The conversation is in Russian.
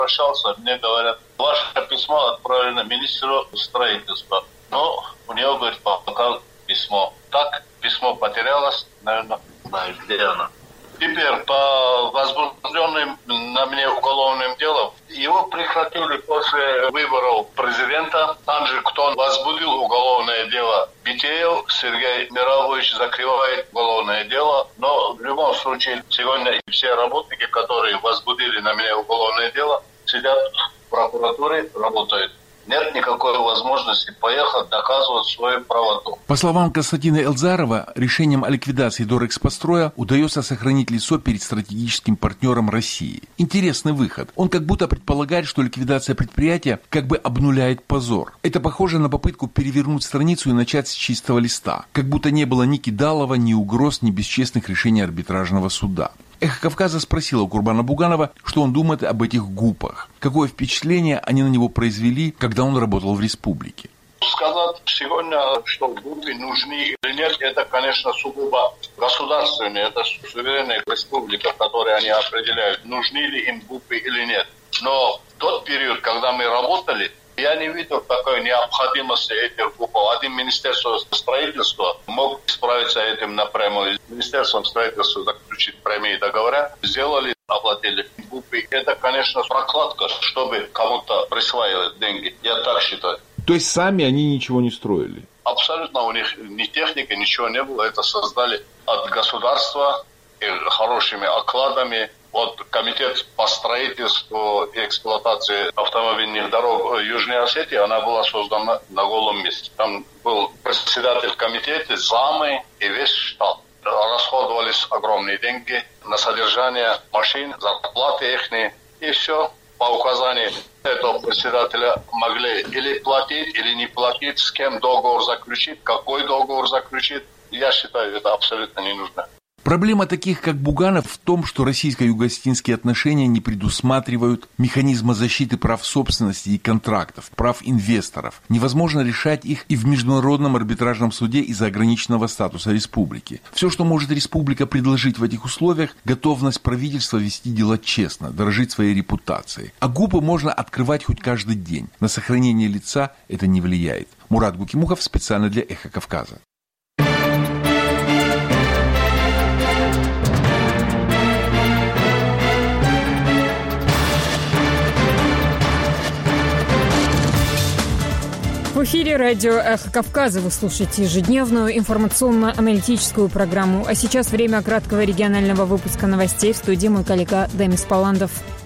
обращался, мне говорят, ваше письмо отправлено министру строительства. Но у него, говорит, пока письмо. Так, письмо потерялось, наверное, знаю, где оно. Теперь по возбужденным на мне уголовным делам, его прекратили после выборов президента. Там же, кто возбудил уголовное дело, Битеев Сергей Мирович закрывает уголовное дело. Но в любом случае, сегодня все работники, которые возбудили на меня уголовное дело, сидят в прокуратуре, работают. Нет никакой возможности поехать доказывать свою правоту. По словам Константина Эльзарова, решением о ликвидации Дорэкспостроя удается сохранить лицо перед стратегическим партнером России. Интересный выход. Он как будто предполагает, что ликвидация предприятия как бы обнуляет позор. Это похоже на попытку перевернуть страницу и начать с чистого листа. Как будто не было ни кидалова, ни угроз, ни бесчестных решений арбитражного суда. «Эхо Кавказа» спросила у Курбана Буганова, что он думает об этих ГУПах. Какое впечатление они на него произвели, когда он работал в республике? Сказать сегодня, что ГУПы нужны или нет, это, конечно, сугубо государственные, это суверенная республика, которую они определяют, нужны ли им ГУПы или нет. Но в тот период, когда мы работали, я не видел такой необходимости этих ГУПов. Один Министерство строительства мог справиться этим напрямую. Министерством строительства заключить прямые договора, сделали, оплатили ГУПы. Это, конечно, прокладка, чтобы кому-то присваивать деньги. Я так считаю. То есть сами они ничего не строили? Абсолютно у них ни техники, ничего не было. Это создали от государства и хорошими окладами. Вот комитет по строительству и эксплуатации автомобильных дорог Южной Осетии, она была создана на голом месте. Там был председатель комитета, замы и весь штат. Расходовались огромные деньги на содержание машин, зарплаты их, и все. По указанию этого председателя могли или платить, или не платить, с кем договор заключить, какой договор заключить. Я считаю, это абсолютно не нужно. Проблема таких, как Буганов, в том, что российско-юго-осетинские отношения не предусматривают механизма защиты прав собственности и контрактов, прав инвесторов. Невозможно решать их и в Международном арбитражном суде из-за ограниченного статуса республики. Все, что может республика предложить в этих условиях, готовность правительства вести дела честно, дорожить своей репутацией. А ГУПы можно открывать хоть каждый день. На сохранение лица это не влияет. Мурат Гукимухов специально для «Эхо Кавказа». В эфире радио «Эхо Кавказа». Вы слушаете ежедневную информационно-аналитическую программу. А сейчас время краткого регионального выпуска новостей. В студии мой коллега Демис Паландов.